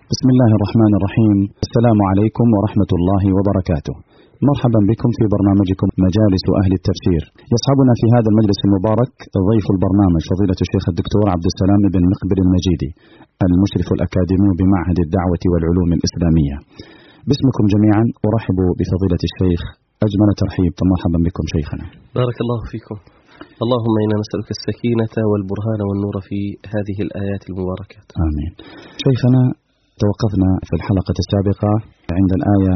بسم الله الرحمن الرحيم. السلام عليكم ورحمة الله وبركاته. مرحبا بكم في برنامجكم مجالس أهل التفسير. يصحبنا في هذا المجلس المبارك ضيف البرنامج فضيلة الشيخ الدكتور عبد السلام بن مقبل المجيدي، المشرف الأكاديمي بمعهد الدعوة والعلوم الإسلامية. باسمكم جميعا أرحب بفضيلة الشيخ أجمل ترحيب. مرحبا بكم شيخنا. بارك الله فيكم. اللهم إنا نسألك السكينة والبرهان والنور في هذه الآيات المباركات. آمين. شيخنا، توقفنا في الحلقة السابقة عند الآية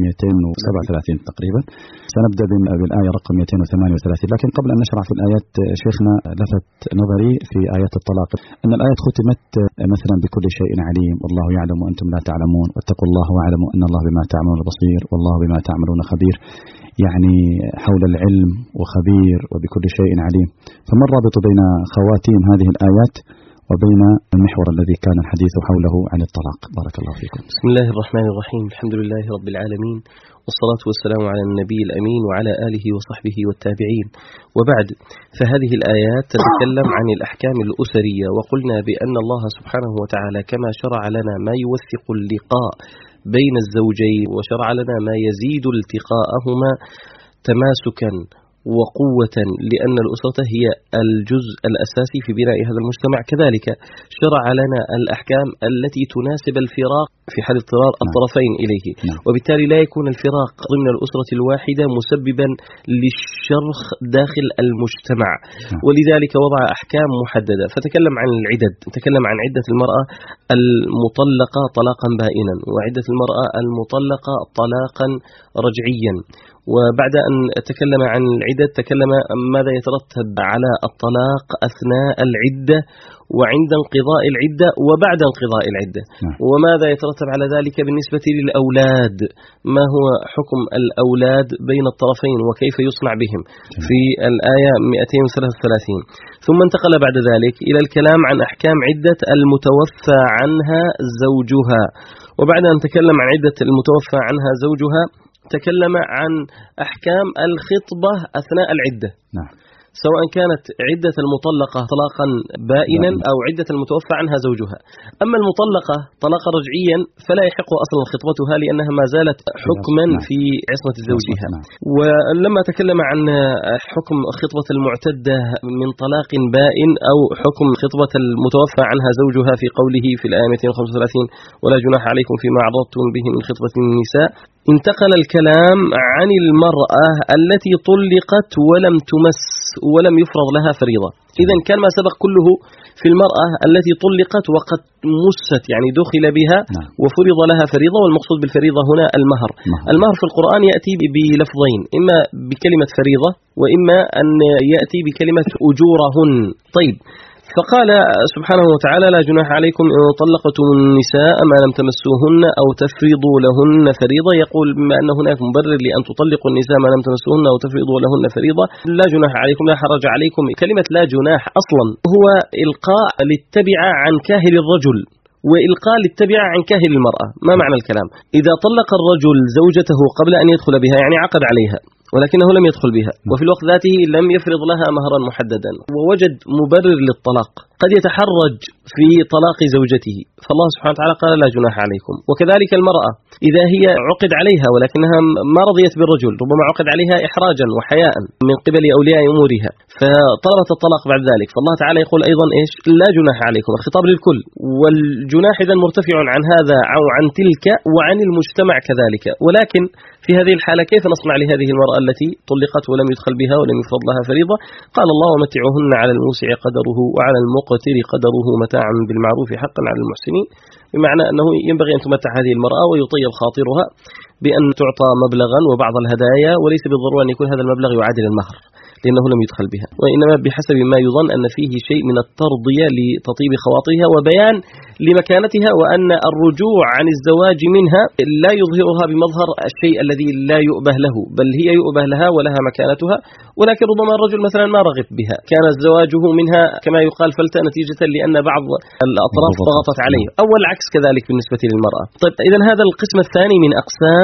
237 تقريبا. سنبدأ بالآية رقم 238، لكن قبل أن نشرع في الآيات شيخنا لفت نظري في آيات الطلاق أن الآيات ختمت مثلا بكل شيء عليم، والله يعلم وأنتم لا تعلمون، واتقوا الله واعلموا أن الله بما تعملون بصير، والله بما تعملون خبير. يعني حول العلم وخبير وبكل شيء عليم. فما الرابط بين خواتيم هذه الآيات وبين المحور الذي كان الحديث حوله عن الطلاق؟ بارك الله فيكم. بسم الله الرحمن الرحيم. الحمد لله رب العالمين، والصلاة والسلام على النبي الأمين وعلى آله وصحبه والتابعين، وبعد. فهذه الآيات تتكلم عن الأحكام الأسرية، وقلنا بأن الله سبحانه وتعالى كما شرع لنا ما يوثق اللقاء بين الزوجين، وشرع لنا ما يزيد التقاءهما تماسكا وقوة، لأن الأسرة هي الجزء الأساسي في بناء هذا المجتمع. كذلك شرع لنا الأحكام التي تناسب الفراق في حال اضطرار الطرفين إليه، وبالتالي لا يكون الفراق ضمن الأسرة الواحدة مسببا للشرخ داخل المجتمع. ولذلك وضع أحكام محددة، فتكلم عن العدد، تكلم عن عدة المرأة المطلقة طلاقا بائنا، وعدة المرأة المطلقة طلاقا رجعيا. وبعد أن تكلم عن العدة تكلم ماذا يترتب على الطلاق أثناء العدة وعند انقضاء العدة وبعد انقضاء العدة، وماذا يترتب على ذلك بالنسبة للأولاد، ما هو حكم الأولاد بين الطرفين وكيف يصنع بهم في الآية 233. ثم انتقل بعد ذلك إلى الكلام عن أحكام عدة المتوفى عنها زوجها. وبعد أن تكلم عن عدة المتوفى عنها زوجها تكلم عن أحكام الخطبة أثناء العدة، سواء كانت عدة المطلقة طلاقا بائنا أو عدة المتوفى عنها زوجها. أما المطلقة طلاقا رجعيا فلا يحق أصلا خطبتها، لأنها ما زالت حكما في عصمة زوجها. ولما تكلم عن حكم خطبة المعتدة من طلاق بائن أو حكم خطبة المتوفى عنها زوجها في قوله في الآية 235 ولا جناح عليكم فيما عرضتم به من خطبة النساء، انتقل الكلام عن المرأة التي طلقت ولم تمس ولم يفرض لها فريضة. إذن كان ما سبق كله في المرأة التي طلقت وقد مست، يعني دخل بها وفرض لها فريضة، والمقصود بالفريضة هنا المهر. المهر في القرآن يأتي بلفظين، إما بكلمة فريضة وإما أن يأتي بكلمة أجورهن. طيب، فقال سبحانه وتعالى لا جناح عليكم إن طلقتم النساء ما لم تمسوهن أو تفرضوا لهن فريضة. يقول بما أن هناك مبرر لأن تطلقوا النساء ما لم تمسوهن أو تفرضوا لهن فريضة، لا جناح عليكم، لا حرج عليكم. كلمة لا جناح أصلا هو إلقاء للتبعة عن كاهل الرجل وإلقاء للتبعة عن كاهل المرأة. ما معنى الكلام؟ إذا طلق الرجل زوجته قبل أن يدخل بها، يعني عقد عليها ولكنه لم يدخل بها، وفي الوقت ذاته لم يفرض لها مهرا محددا، ووجد مبرر للطلاق، قد يتحرج في طلاق زوجته، فالله سبحانه وتعالى قال لا جناح عليكم. وكذلك المرأة إذا هي عقد عليها ولكنها ما رضيت بالرجل، ربما عقد عليها إحراجا وحياء من قبل أولياء أمورها فطلبت الطلاق بعد ذلك، فالله تعالى يقول أيضا إيش؟ لا جناح عليكم، الخطاب للكل. والجناح إذن مرتفع عن هذا أو عن تلك وعن المجتمع كذلك. ولكن في هذه الحالة كيف نصنع لهذه المرأة التي طلقت ولم يدخل بها ولم يفرض لها فريضة؟ قال الله ومتعوهن على الموسع قدره وعلى المقتر قدره متاعا بالمعروف حقا على المحسنين، بمعنى أنه ينبغي أن تمتع هذه المرأة ويطيب خاطرها بأن تعطى مبلغا وبعض الهدايا، وليس بالضرورة أن يكون هذا المبلغ يعادل المهر لأنه لم يدخل بها، وإنما بحسب ما يظن أن فيه شيء من الترضية لتطيب خواطرها وبيان لمكانتها، وأن الرجوع عن الزواج منها لا يظهرها بمظهر الشيء الذي لا يؤبه له، بل هي يؤبه لها ولها مكانتها. ولكن ربما الرجل مثلا ما رغب بها، كان زواجه منها كما يقال فلتة نتيجة لأن بعض الأطراف ضغطت عليه، أو العكس كذلك بالنسبة للمرأة. طيب، إذن هذا القسم الثاني من أقسام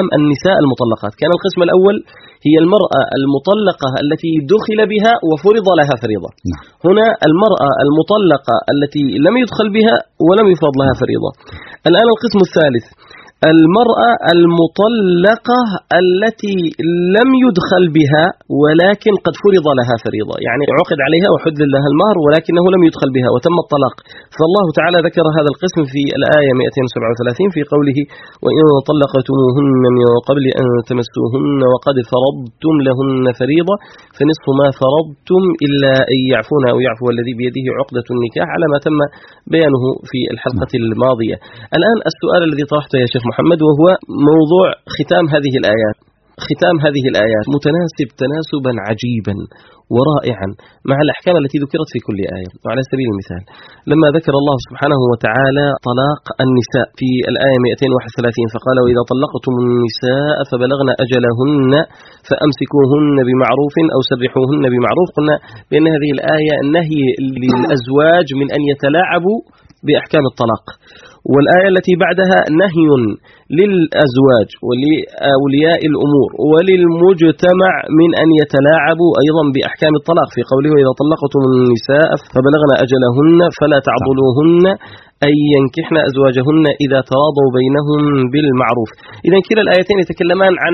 أحكام النساء المطلقات. كان القسم الأول هي المرأة المطلقة التي دخل بها وفرض لها فريضة. هنا المرأة المطلقة التي لم يدخل بها ولم يفرض لها فريضة. الآن القسم الثالث المرأة المطلقة التي لم يدخل بها ولكن قد فرض لها فريضة، يعني عقد عليها وحد لها المهر ولكنه لم يدخل بها وتم الطلاق. فالله تعالى ذكر هذا القسم في الآية 237 في قوله: وإن طلقتموهن من قبل أن تمسوهن وقد فرضتم لهن فريضة فنصف ما فرضتم إلا أن يعفون أو يعفو الذي بيده عقدة النكاح، على ما تم بيانه في الحلقة الماضية. الآن السؤال الذي طرحته يا شيخ محمد، وهو موضوع ختام هذه الآيات. ختام هذه الآيات متناسب تناسبا عجيبا ورائعا مع الأحكام التي ذكرت في كل آية. وعلى سبيل المثال لما ذكر الله سبحانه وتعالى طلاق النساء في الآية 231 فقال: وإذا طلقتم النساء فبلغن أجلهن فأمسكوهن بمعروف أو سرحوهن بمعروف. قلنا بأن هذه الآية نهي للأزواج من أن يتلاعبوا بأحكام الطلاق، والآية التي بعدها نهي للأزواج ولأولياء الأمور وللمجتمع من أن يتلاعبوا أيضا بأحكام الطلاق في قوله: وإذا طلقتم النساء فبلغن أجلهن فلا تعضلوهن أن ينكحن أزواجهن إذا تراضوا بينهم بالمعروف. إذن كلا الآيتين يتكلمان عن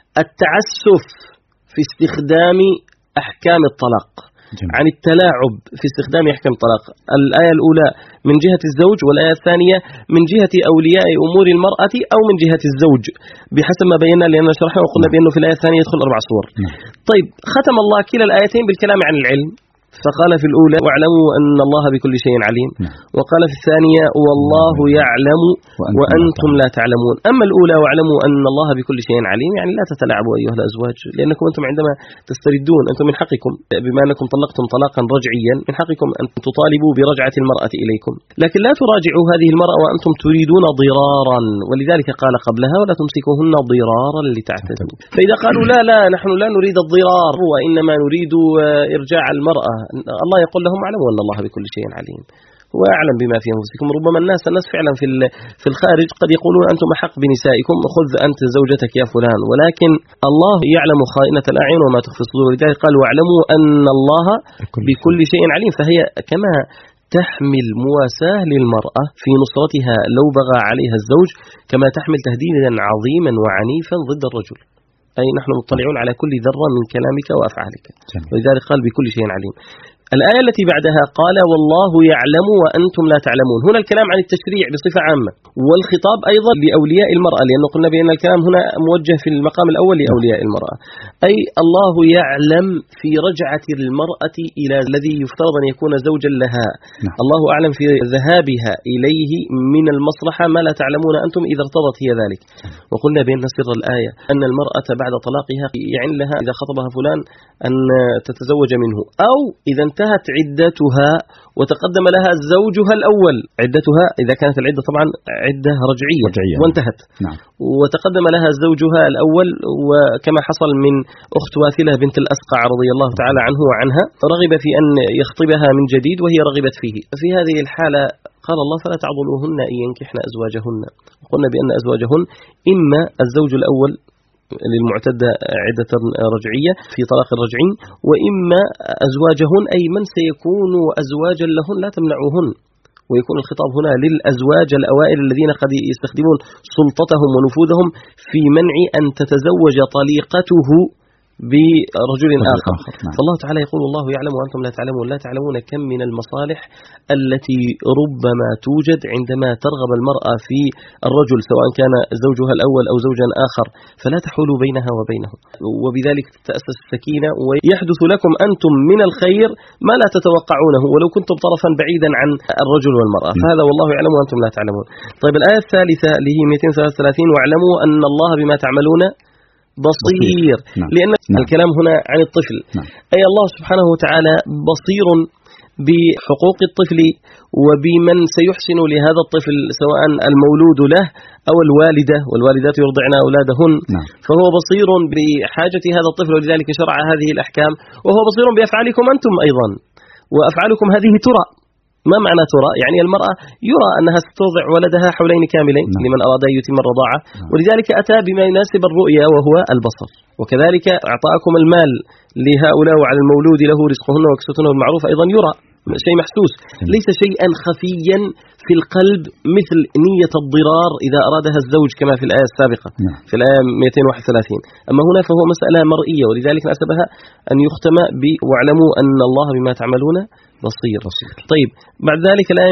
التعسف في استخدام أحكام الطلاق، عن التلاعب في استخدام أحكام الطلاق. الآية الأولى من جهة الزوج، والآية الثانية من جهة أولياء أمور المرأة أو من جهة الزوج بحسب ما بينا، لأننا شرحنا وقلنا بأنه في الآية الثانية يدخل 4 صور. طيب، ختم الله كلا الآيتين بالكلام عن العلم، فقال في الأولى: واعلموا أن الله بكل شيء عليم، وقال في الثانية: والله يعلم وأنتم لا تعلمون. أما الأولى واعلموا أن الله بكل شيء عليم، يعني لا تتلاعبوا أيها الأزواج، لأنكم أنتم عندما تستردون أنتم من حقكم بما أنكم طلقتم طلاقا رجعيا من حقكم أن تطالبوا برجعة المرأة إليكم، لكن لا تراجعوا هذه المرأة وأنتم تريدون ضرارا، ولذلك قال قبلها: ولا تمسكوهن ضرارا لتعتدوا. فإذا قالوا لا نحن لا نريد الضرار وإنما نريد إرجاع المرأة، الله يقول لهم: اعلموا أن الله بكل شيء عليم ويعلم بما في أنفسكم. ربما الناس فعلا في الخارج قد يقولون أنتم أحق بنسائكم، خذ أنت زوجتك يا فلان، ولكن الله يعلم خائنة الأعين وما تخفي الصدور. لذلك قال: واعلموا أن الله بكل شيء عليم. فهي كما تحمل مواساة للمرأة في نصرتها لو بغى عليها الزوج، كما تحمل تهديدا عظيما وعنيفا ضد الرجل. أي نحن مطلعون على كل ذرة من كلامك وأفعالك، ولذلك قال: بكل شيء عليم. الآية التي بعدها قال: والله يعلم وأنتم لا تعلمون. هنا الكلام عن التشريع بصفة عامة، والخطاب أيضا لأولياء المرأة، لأنه قلنا بأن الكلام هنا موجه في المقام الأول لأولياء المرأة. أي الله يعلم في رجعة المرأة إلى الذي يفترض أن يكون زوجا لها، الله أعلم في ذهابها إليه من المصلحة ما لا تعلمون أنتم إذا ارتضت هي ذلك. وقلنا بأن سر الآية أن المرأة بعد طلاقها يعن لها إذا خطبها فلان أن تتزوج منه، أو إذا انتهت عدتها وتقدم لها زوجها الأول، عدتها إذا كانت العدة طبعا عدة رجعية وانتهت، وتقدم لها زوجها الأول، وكما حصل من أخت واثلة بنت الأسقع رضي الله تعالى عنه وعنها، رغب في أن يخطبها من جديد وهي رغبت فيه. في هذه الحالة قال الله: فلا تعضلوهن أن ينكحن أزواجهن. قلنا بأن أزواجهن إما الزوج الأول للمعتدة عدة رجعية في طلاق الرجعي، وإما أزواجهن أي من سيكون أزواجا لهن لا تمنعوهن. ويكون الخطاب هنا للأزواج الأوائل الذين قد يستخدمون سلطتهم ونفوذهم في منع أن تتزوج طليقته برجل آخر. فالله تعالى يقول: الله يعلم وأنتم لا تعلمون. لا تعلمون كم من المصالح التي ربما توجد عندما ترغب المرأة في الرجل سواء كان زوجها الأول أو زوجا آخر، فلا تحولوا بينها وبينه، وبذلك تأسس السكينة ويحدث لكم أنتم من الخير ما لا تتوقعونه ولو كنتم طرفا بعيدا عن الرجل والمرأة. فهذا والله يعلم وأنتم لا تعلمون. طيب، الآية الثالثة اللي هي 233: واعلموا أن الله بما تعملون بصير. لأن الكلام هنا عن الطفل، أي الله سبحانه وتعالى بصير بحقوق الطفل وبمن سيحسن لهذا الطفل سواء المولود له أو الوالدة، والوالدات يرضعن أولادهن، فهو بصير بحاجة هذا الطفل، ولذلك شرع هذه الأحكام. وهو بصير بأفعالكم أنتم أيضا، وأفعالكم هذه ترى، ما معنى ترى؟ يعني المرأة يرى أنها سترضع ولدها حولين كاملين لمن أراد أن يتم الرضاعة، ولذلك أتى بما يناسب الرؤية وهو البصر. وكذلك أعطاكم المال لهؤلاء وعلى المولود له رزقهن وكسوتهن بالمعروف أيضا يرى، شيء محسوس ليس شيئا خفيا في القلب مثل نية الضرار إذا أرادها الزوج كما في الآية السابقة في الآية 231. أما هنا فهو مسألة مرئية، ولذلك ناسبها أن يختم واعلموا أن الله بما تعملون بصير. طيب بعد ذلك الآية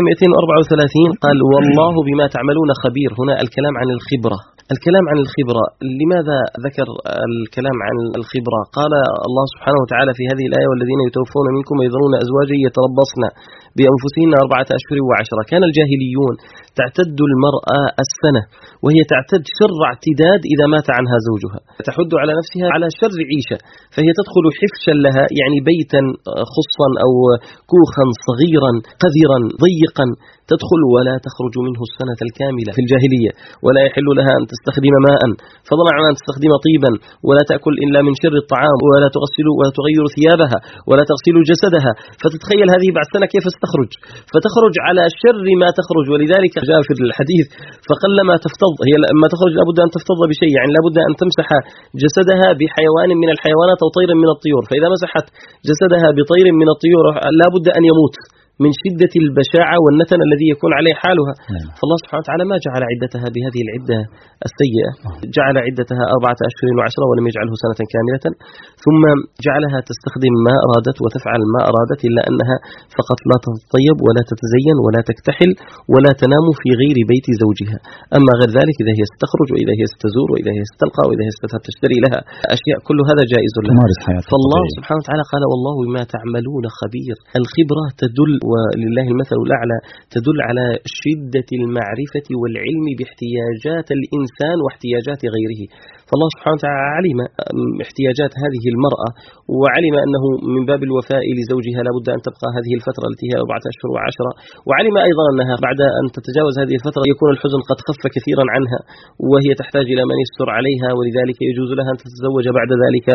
234 قال والله بما تعملون خبير. هنا الكلام عن الخبرة. الكلام عن الخبرة، لماذا ذكر الكلام عن الخبرة؟ قال الله سبحانه وتعالى في هذه الآية والذين يتوفون منكم ويذرون أزواجا يتربصن بأنفسهن 4 أشهر و10. كان الجاهليون تعتد المرأة السنة، وهي تعتد شر اعتداد إذا مات عنها زوجها، تحد على نفسها على شر عيشة، فهي تدخل حفشا لها، يعني بيتا خصا أو كوخا صغيرا قذرا ضيقا تدخل ولا تخرج منه السنة الكاملة في الجاهلية، ولا يحل لها أن تستخدم ماء فضلا عن أن تستخدم طيبا، ولا تأكل إلا من شر الطعام، ولا تغسل ولا تغير ثيابها، ولا تغسل جسدها. فتتخيل هذه بعد سنة كيف ستخرج، فتخرج على شر ما تخرج. ولذلك جاء في الحديث فقلما تفتض، هي لما تخرج لابد أن تفتض بشيء، يعني لابد أن تمسح جسدها بحيوان من الحيوانات أو طير من الطيور، فإذا مسحت جسدها بطير من الطيور لابد أن يموت من شدة البشاعة والنتن الذي يكون عليه حالها. فالله سبحانه وتعالى ما جعل عدتها بهذه العدة السيئة، جعل عدتها 4 أشهر و10 ولم يجعله سنة كاملة، ثم جعلها تستخدم ما أرادت وتفعل ما أرادت، إلا أنها فقط لا تتطيب ولا تتزين ولا تكتحل ولا تنام في غير بيت زوجها. أما غير ذلك إذا هي ستخرج وإذا هي ستزور وإذا هي ستلقى وإذا هي ستذهب تشتري لها أشياء، كل هذا جائز لها. فالله سبحانه وتعالى قال والله بما تعملون خبير. الخبرة تدل، ولله المثل الأعلى، تدل على شدة المعرفة والعلم باحتياجات الإنسان واحتياجات غيره. فالله سبحانه وتعالى علم احتياجات هذه المرأة، وعلم أنه من باب الوفاء لزوجها لابد أن تبقى هذه الفترة التي هي 4 أشهر و10، وعلم أيضا أنها بعد أن تتجاوز هذه الفترة يكون الحزن قد خف كثيرا عنها، وهي تحتاج إلى من يستر عليها، ولذلك يجوز لها أن تتزوج بعد ذلك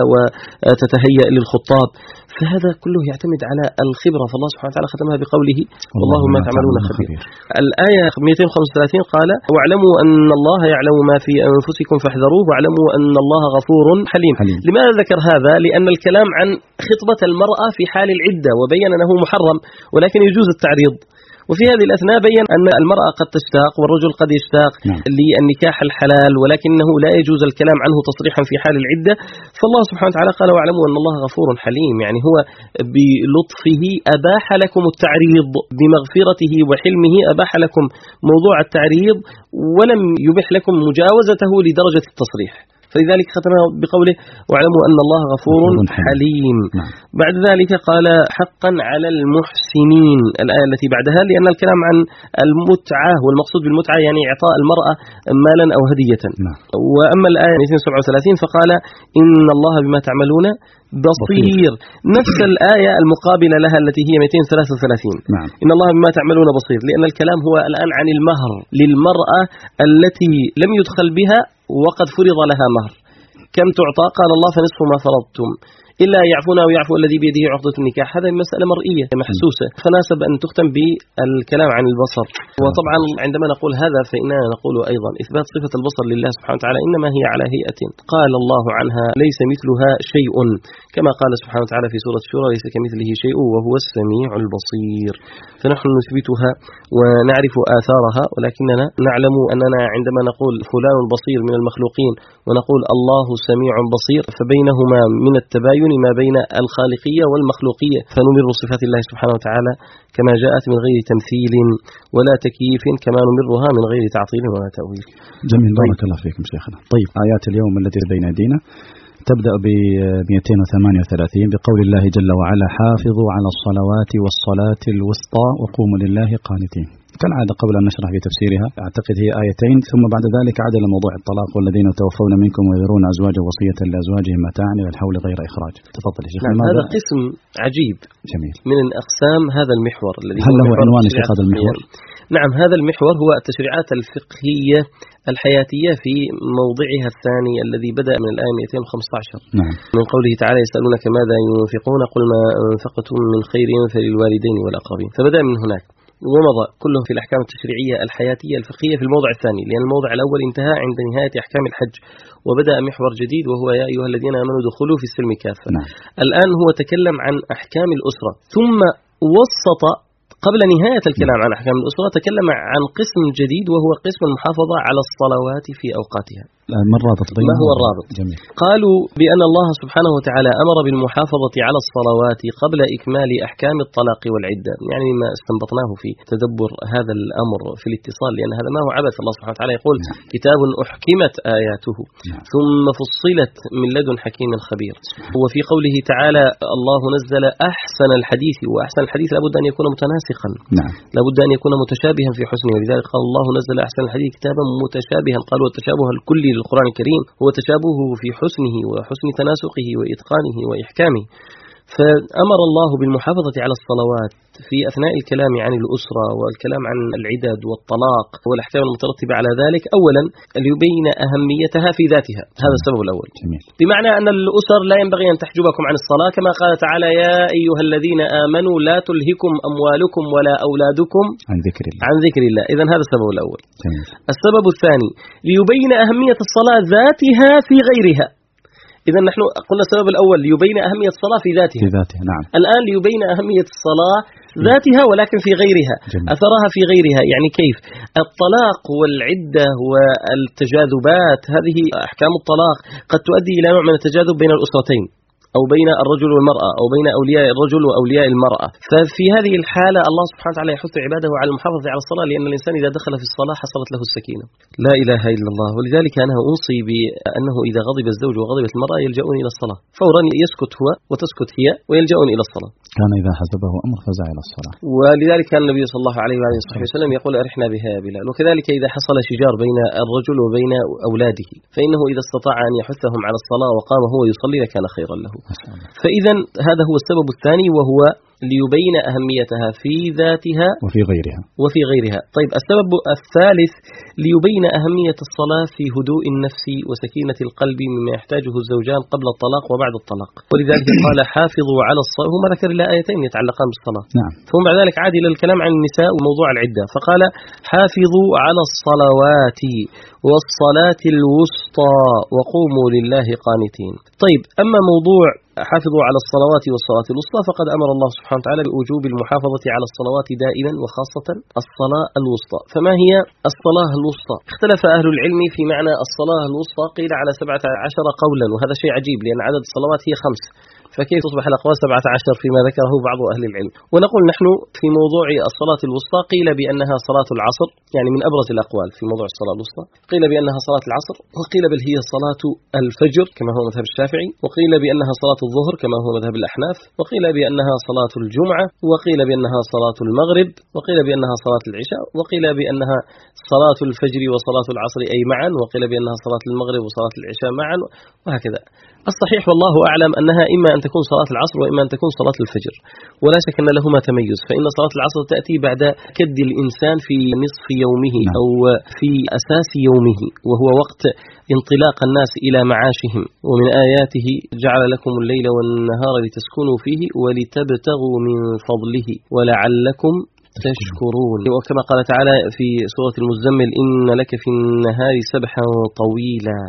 وتتهيأ للخطاب. فهذا كله يعتمد على الخبرة. فالله سبحانه وتعالى ختمها بقوله والله ما تعملون خبير. الآية 235 قال واعلموا أن الله يعلم ما في أنفسكم فاحذروه واعلموا أن الله غفور حليم. لماذا ذكر هذا؟ لأن الكلام عن خطبة المرأة في حال العدة، وبين أنه محرم ولكن يجوز التعريض. وفي هذه الأثناء بين أن المرأة قد تشتاق والرجل قد يشتاق للنكاح الحلال، ولكنه لا يجوز الكلام عنه تصريحا في حال العدة. فالله سبحانه وتعالى قال واعلموا أن الله غفور حليم، يعني هو بلطفه أباح لكم التعريض، بمغفرته وحلمه أباح لكم موضوع التعريض ولم يبح لكم مجاوزته لدرجة التصريح. فلذلك ختمها بقوله واعلموا أن الله غفور حليم. بعد ذلك قال حقا على المحسنين، الآية التي بعدها، لأن الكلام عن المتعة، والمقصود بالمتعة يعني إعطاء المرأة مالا أو هدية. وأما الآية 237 فقال إن الله بما تعملون بصير، نفس الآية المقابلة لها التي هي 233 إن الله بما تعملون بصير، لأن الكلام هو الآن عن المهر للمرأة التي لم يدخل بها وقد فرض لها مهر. كم تعطى؟ قال الله فنصف ما فرضتم إلا يعفون أو يعفو الذي بيده عقدة النكاح. هذه مسألة مرئية محسوسة، فناسب أن تختم بالكلام عن البصر. وطبعا عندما نقول هذا فإننا نقول أيضا إثبات صفة البصر لله سبحانه وتعالى إنما هي على هيئة قال الله عنها ليس مثلها شيء، كما قال سبحانه وتعالى في سورة الشورى ليس كمثله شيء وهو السميع البصير. فنحن نثبتها ونعرف آثارها، ولكننا نعلم أننا عندما نقول فلان البصير من المخلوقين ونقول الله سميع بصير فبينهما من التباين ما بين الخالقية والمخلوقية، فنمر صفات الله سبحانه وتعالى كما جاءت من غير تمثيل ولا تكييف، كما نمرها من غير تعطيل ولا تأويل. جميل، بارك الله فيكم شيخنا. طيب آيات اليوم التي بين أيدينا تبدأ ب 238 بقول الله جل وعلا حافظوا على الصلوات والصلاة الوسطى وقوموا لله قانتين. كالعادة قبل أن نشرح في تفسيرها أعتقد هي آيتين، ثم بعد ذلك عاد إلى موضوع الطلاق والذين يتوفون منكم ويذرون أزواجا وصية لأزواجهم متاعا إلى الحول غير إخراج. تفضل يا شيخ. هذا قسم عجيب جميل من أقسام هذا المحور الذي هل له عنوان يا شيخ هذا المحور؟ نعم، هذا المحور هو التشريعات الفقهية الحياتية في موضعها الثاني الذي بدأ من الآية 215 من قوله تعالى يسألونك ماذا ينفقون قل ما أنفقتم من خير فللوالدين والأقربين، فبدأ من هناك. ومضى كله في الأحكام التشريعية الحياتية الفقهية في الموضع الثاني، لأن الموضع الأول انتهى عند نهاية أحكام الحج وبدأ محور جديد وهو يا أيها الذين آمنوا دخلوا في السلم كافة. الآن هو تكلم عن أحكام الأسرة، ثم وسط قبل نهاية الكلام عن أحكام الأسرة تكلم عن قسم جديد وهو قسم المحافظة على الصلوات في أوقاتها. ما هو الرابط؟ جميل. قالوا بأن الله سبحانه وتعالى أمر بالمحافظة على الصلوات قبل إكمال أحكام الطلاق والعدة، يعني ما استنبطناه في تدبر هذا الأمر في الاتصال، لأن هذا ما هو عبث. الله سبحانه وتعالى يقول كتاب أحكمت آياته ثم فصلت من لدن حكيم خبير. وفي قوله تعالى الله نزل أحسن الحديث، وأحسن الحديث لابد أن يكون متناسقا، لابد أن يكون متشابها في حسنه، ولذلك قال الله نزل أحسن الحديث كتابا متشابها. قالوا التشابه الكلي للقرآن الكريم هو تشابهه في حسنه وحسن تناسقه وإتقانه وإحكامه. فأمر الله بالمحافظة على الصلوات في أثناء الكلام عن الأسرة والكلام عن العدد والطلاق والأحكام المترتبة على ذلك، أولا ليبين أهميتها في ذاتها، هذا السبب الأول. جميل. بمعنى أن الأسر لا ينبغي أن تحجبكم عن الصلاة، كما قال تعالى يا أيها الذين آمنوا لا تلهكم أموالكم ولا أولادكم عن ذكر الله. إذن هذا السبب الأول. جميل. السبب الثاني ليبين أهمية الصلاة ذاتها في غيرها. إذا نحن قلنا السبب الأول ليبين أهمية الصلاة في ذاتها. نعم. الآن ليبين أهمية الصلاة ذاتها ولكن في غيرها. جميل. أثرها في غيرها، يعني كيف؟ الطلاق والعدة والتجاذبات، هذه أحكام الطلاق قد تؤدي إلى نوع من التجاذب بين الأسرتين أو بين الرجل والمرأة أو بين أولياء الرجل وأولياء المرأة. ففي هذه الحالة الله سبحانه وتعالى يحث عباده على المحافظة على الصلاة، لأن الإنسان إذا دخل في الصلاة حصلت له السكينة. لا إله إلا الله. ولذلك أنا أوصي بأنه إذا غضب الزوج وغضبت المرأة يلجؤون إلى الصلاة فورا، يسكت هو وتسكت هي ويلجؤون إلى الصلاة. كان إذا حسبه أمر فزع إلى الصلاة. ولذلك كان النبي صلى الله عليه وآله وسلم يقول أرحنا بها يا بلال. وكذلك إذا حصل شجار بين الرجل وبين أولاده فإنه إذا استطاع أن يحثهم على الصلاة وقام هو يصلي لكان خيرا له. فإذا هذا هو السبب الثاني، وهو ليبين أهميتها في ذاتها وفي غيرها. طيب السبب الثالث ليبين أهمية الصلاة في هدوء النفس وسكينة القلب مما يحتاجه الزوجان قبل الطلاق وبعد الطلاق. ولذلك قال حافظوا على الصلاة، هم ذكر الله آيتين يتعلقان بالصلاة. نعم. ثم بعد ذلك عاد إلى الكلام عن النساء وموضوع العدة، فقال حافظوا على الصلوات والصلاة الوسطى وقوموا لله قانتين. طيب أما موضوع حافظوا على الصلوات والصلاة الوسطى فقد أمر الله سبحانه وتعالى بوجوب المحافظة على الصلوات دائما وخاصة الصلاة الوسطى. فما هي الصلاة الوسطى؟ اختلف أهل العلم في معنى الصلاة الوسطى، قيل على 17 قولا، وهذا شيء عجيب لأن عدد الصلوات هي 5، فكيف تصبح الأقوال 17 فيما ذكره بعض أهل العلم؟ ونقول نحن في موضوع الصلاة الوسطى قيل بأنها صلاة العصر، يعني من أبرز الأقوال في موضوع الصلاة الوسطى، قيل بأنها صلاة العصر، وقيل بل هي صلاة الفجر كما هو مذهب الشافعي، وقيل بأنها صلاة الظهر كما هو مذهب الأحناف، وقيل بأنها صلاة الجمعة، وقيل بأنها صلاة المغرب، وقيل بأنها صلاة العشاء، وقيل بأنها صلاة الفجر وصلاة العصر أي معا، وقيل بأنها صلاة المغرب وصلاة العشاء معا، وهكذا. الصحيح والله أعلم أنها إما أن تكون صلاة العصر وإما أن تكون صلاة الفجر، ولا شك أن لهما تميز، فإن صلاة العصر تأتي بعد كد الإنسان في نصف يومه أو في أساس يومه، وهو وقت انطلاق الناس إلى معاشهم. ومن آياته جعل لكم الليل والنهار لتسكنوا فيه ولتبتغوا من فضله ولعلكم تشكرون. وكما قال تعالى في سورة المزمل إن لك في النهار سبحا طويلا.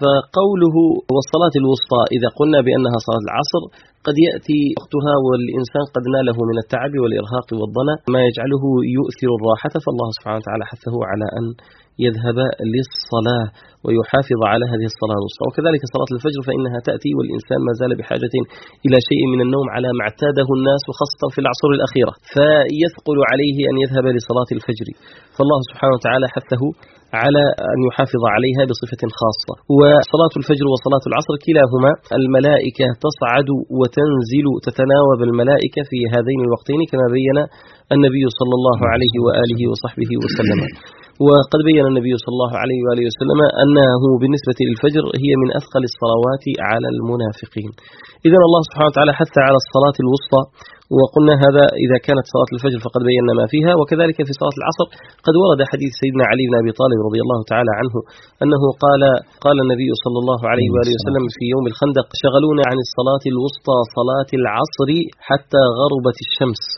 فقوله والصلاة الوسطى إذا قلنا بأنها صلاة العصر قد يأتي وقتها والإنسان قد ناله من التعب والإرهاق والضنى ما يجعله يؤثر الراحة، فالله سبحانه وتعالى حثه على أن يذهب للصلاة ويحافظ على هذه الصلاة الوسطى. وكذلك صلاة الفجر فإنها تأتي والإنسان ما زال بحاجة إلى شيء من النوم على ما اعتاده الناس وخاصة في العصور الأخيرة، فيثقل عليه أن يذهب لصلاة الفجر، فالله سبحانه وتعالى حثه على أن يحافظ عليها بصفة خاصة. وصلاة الفجر وصلاة العصر كلاهما الملائكة تصعد وتنزل، تتناوب الملائكة في هذين الوقتين كما بين النبي صلى الله عليه وآله وصحبه وسلم. وقد بين النبي صلى الله عليه وآله وسلم أنه بالنسبة للفجر هي من أثقل الصلوات على المنافقين. إذن الله سبحانه وتعالى حث على الصلاة الوسطى، وقلنا هذا إذا كانت صلاة الفجر فقد بينا ما فيها. وكذلك في صلاة العصر قد ورد حديث سيدنا علي بن أبي طالب رضي الله تعالى عنه أنه قال النبي صلى الله عليه وآله وسلم في يوم الخندق شغلونا عن الصلاة الوسطى صلاة العصر حتى غربت الشمس،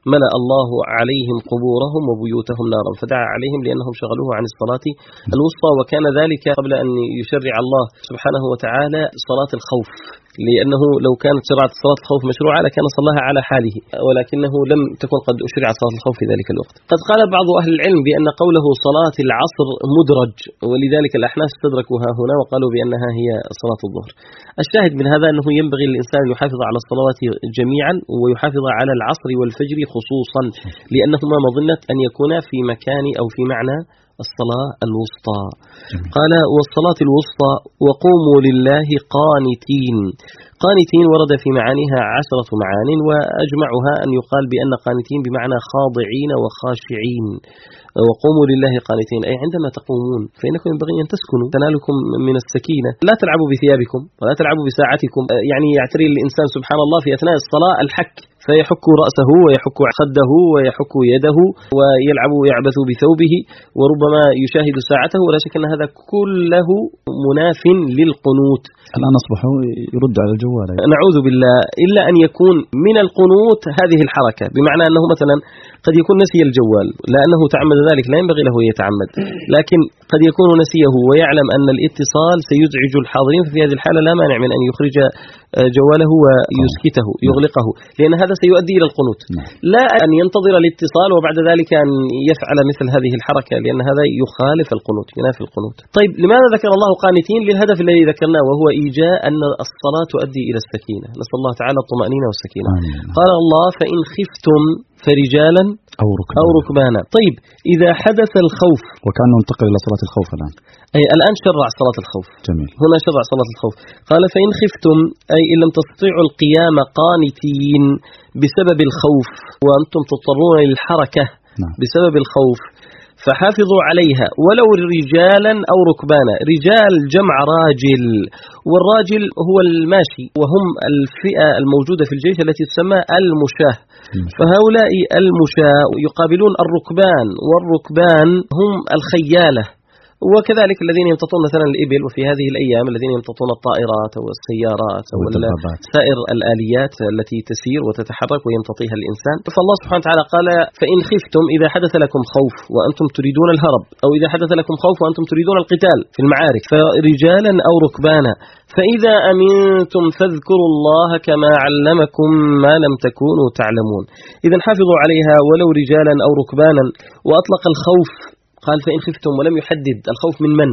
ملأ الله عليهم قبورهم وبيوتهم نارا، فدعا عليهم لأنهم شغلوه عن الصلاة الوسطى، وكان ذلك قبل أن يشرع الله سبحانه وتعالى صلاة الخوف، لأنه لو كانت شرعت صلاة الخوف مشروعة لكان صلاها على حاله، ولكنه لم تكن قد شرعت صلاة الخوف في ذلك الوقت. قد قال بعض أهل العلم بأن قوله صلاة العصر مدرج، ولذلك الأحناف استدركوها هنا وقالوا بأنها هي صلاة الظهر. الشاهد من هذا أنه ينبغي للإنسان أن يحافظ على الصلوات جميعا، ويحافظ على العصر والفجر خصوصا، لأنهما مظنة أن يكونا في مكان أو في معنى الصلاة الوسطى. قال والصلاة الوسطى وقوموا لله قانتين. قانتين ورد في معانيها 10 معان، وأجمعها أن يقال بأن قانتين بمعنى خاضعين وخاشعين. وقوموا لله قانتين أي عندما تقومون فإنكم ينبغي أن تسكنوا، تنالكم من السكينة، لا تلعبوا بثيابكم ولا تلعبوا بساعتكم. يعني يعتري الإنسان سبحان الله في أثناء الصلاة الحك، فيحك رأسه ويحك خده ويحك يده ويلعب ويعبث بثوبه، وربما يشاهد ساعته، ولا شك أن هذا كله مناف للقنوت. الآن أصبحوا يرد على الجوال. نعوذ بالله، إلا أن يكون من القنوت هذه الحركة، بمعنى أنه مثلا قد يكون نسي الجوال، لا أنه تعمد ذلك، لا ينبغي له يتعمد، لكن قد يكون نسيه ويعلم أن الاتصال سيزعج الحاضرين، ففي هذه الحالة لا مانع من أن يخرج جواله ويسكته يغلقه، لأن هذا سيؤدي إلى القنوت. لا أن ينتظر الاتصال وبعد ذلك أن يفعل مثل هذه الحركة، لأن هذا يخالف القنوت، ينافي القنوت. طيب لماذا ذكر الله قانتين؟ للهدف الذي ذكرناه، وهو إيجاء أن الصلاة تؤدي إلى السكينة. نسأل الله تعالى الطمأنينة والسكينة. قال الله فإن خفتم فرجالا أو ركبانا. طيب إذا حدث الخوف، وكأنه انتقل إلى صلاة الخوف الآن. أي الآن شرع صلاة الخوف. جميل. هنا شرع صلاة الخوف. قال فإن خفتم أي إن لم تستطيعوا القيام قانتين بسبب الخوف، وأنتم تضطرون للحركة بسبب الخوف، فحافظوا عليها ولو رجالا أو ركبانا. رجال جمع راجل، والراجل هو الماشي، وهم الفئة الموجودة في الجيش التي تسمى المشاة، فهؤلاء المشاة يقابلون الركبان، والركبان هم الخيالة، وكذلك الذين يمتطون مثلا الإبل، وفي هذه الأيام الذين يمتطون الطائرات أو السيارات أو سائر الآليات التي تسير وتتحرك ويمتطيها الإنسان. فالله سبحانه وتعالى قال فإن خفتم إذا حدث لكم خوف وأنتم تريدون الهرب، أو إذا حدث لكم خوف وأنتم تريدون القتال في المعارك، فرجالا أو ركبانا، فإذا أمنتم فاذكروا الله كما علمكم ما لم تكونوا تعلمون. إذا حافظوا عليها ولو رجالا أو ركبانا. وأطلق الخوف، قال فإن خفتم، ولم يحدد الخوف من،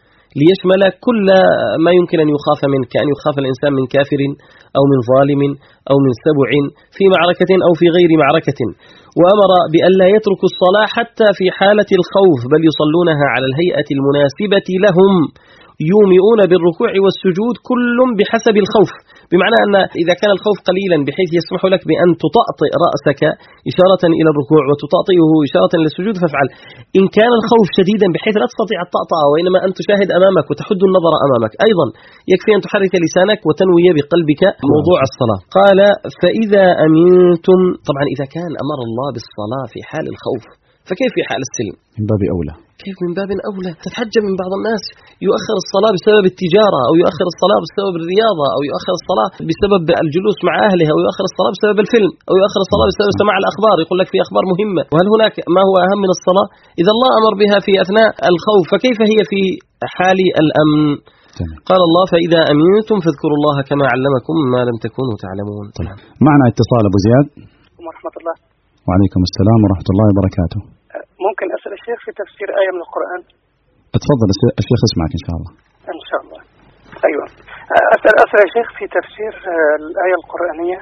ليشمل كل ما يمكن أن يخاف منه، كأن يخاف الإنسان من كافر أو من ظالم أو من سبع في معركة أو في غير معركة. وأمر بأن لا يتركوا الصلاة حتى في حالة الخوف، بل يصلونها على الهيئة المناسبة لهم، يومئون بالركوع والسجود كل بحسب الخوف. بمعنى أن إذا كان الخوف قليلا بحيث يسمح لك بأن تطأطئ رأسك إشارة إلى الركوع وتطأطئه إشارة إلى السجود فافعل. إن كان الخوف شديدا بحيث لا تستطيع الطأطأة وإنما أن تشاهد أمامك وتحد النظر أمامك، أيضا يكفي أن تحرك لسانك وتنوي بقلبك موضوع الصلاة. قال فإذا أمنتم، طبعا إذا كان أمر الله بالصلاة في حال الخوف، فكيف في حال السلم؟ من باب أولى. كيف من باب أولى؟ تتحجب من بعض الناس يؤخر الصلاة بسبب التجارة، أو يؤخر الصلاة بسبب الرياضة، أو يؤخر الصلاة بسبب الجلوس مع أهله، أو يؤخر الصلاة بسبب الفيلم، أو يؤخر الصلاة بسبب سماع الأخبار، يقول لك في أخبار مهمة. وهل هناك ما هو أهم من الصلاة؟ إذا الله أمر بها في أثناء الخوف، فكيف هي في حال الأمن؟ قال الله فإذا أمنتم فاذكروا الله كما علمكم ما لم تكونوا تعلمون. معنا اتصال أبو زياد. ورحمة الله. وعليكم السلام ورحمة الله وبركاته. ممكن أسأل الشيخ في تفسير آية من القرآن؟ اتفضل الشيخ اسمعك إن شاء الله. إن شاء الله. أيوة. أسأل الشيخ في تفسير الآية القرآنية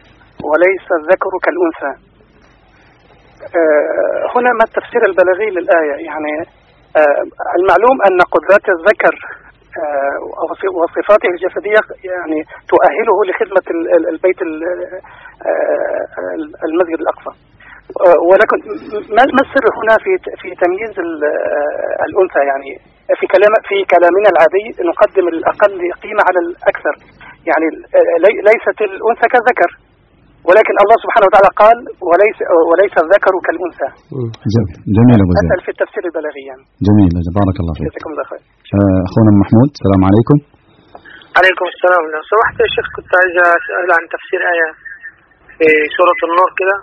وليس الذكر كالأنثى. هنا ما التفسير البلاغي للآية؟ يعني المعلوم أن قدرات الذكر وصفاته الجسدية يعني تؤهله لخدمة البيت المسجد الأقصى، ولكن ما السر هنا في تمييز الأنثى؟ يعني في كلامنا العادي نقدم الأقل قيمة على الأكثر، يعني ليست الأنثى كالذكر، ولكن الله سبحانه وتعالى قال وليس الذكر كالأنثى. جميل أبو زيد. أسأل في التفسير البلاغي يعني. جميل، بارك الله فيك. جزاكم الله خير. أخونا محمود، السلام عليكم. عليكم السلام. لو سمحت يا شيخ كنت عايز أسأل عن تفسير آية في سورة النور كده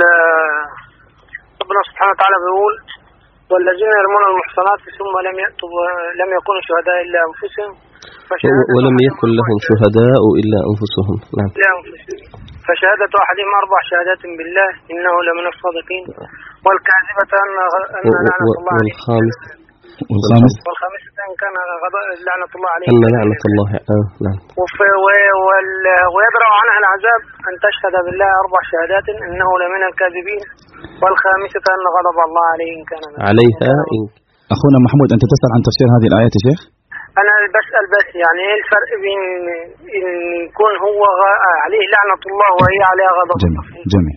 ربنا سبحانه وتعالى بيقول والذين يرمون المحصنات ثم لم يكونوا شهداء إلا أنفسهم ولم يكن لهم شهداء إلا أنفسهم. نعم. فشهادة أحدهم 4 شهادات بالله إنه لمن الصادقين والكاذبة أن لعنة الله عليه والخامسة إن كان لعنة الله عليه أن لعنة الله نعم. ويدرأ عنها العذاب أن تشهد بالله 4 شهادات إنه لمن الكاذبين والخامسة أن غضب الله عليه إن كان عليها. أخونا محمود أنت تسأل عن تفسير هذه الآيات يا شيخ؟ أنا بسأل بس يعني إيه الفرق بين إن يكون هو عليه لعنة الله وهي عليها غضب؟ جميل.